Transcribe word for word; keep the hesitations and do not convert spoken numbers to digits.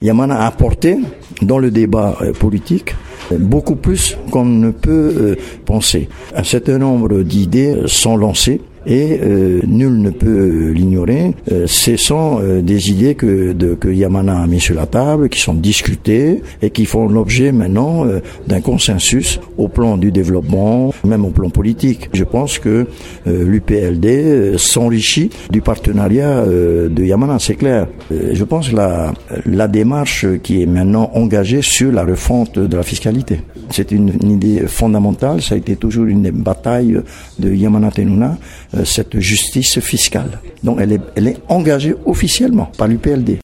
Yamana a apporté dans le débat politique beaucoup plus qu'on ne peut penser. Un certain nombre d'idées sont lancées et euh, nul ne peut l'ignorer. Euh, ce sont euh, des idées que, de, que Yamana a mis sur la table, qui sont discutées et qui font l'objet maintenant euh, d'un consensus au plan du développement, même au plan politique. Je pense que euh, l'U P L D euh, s'enrichit du partenariat euh, de Yamana, c'est clair. Euh, je pense la la démarche qui est maintenant engagée sur la refonte de la fiscalité. C'est une, une idée fondamentale, ça a été toujours une bataille de Yamana Tenuna, cette justice fiscale. Donc elle est, elle est engagée officiellement par l'U P L D.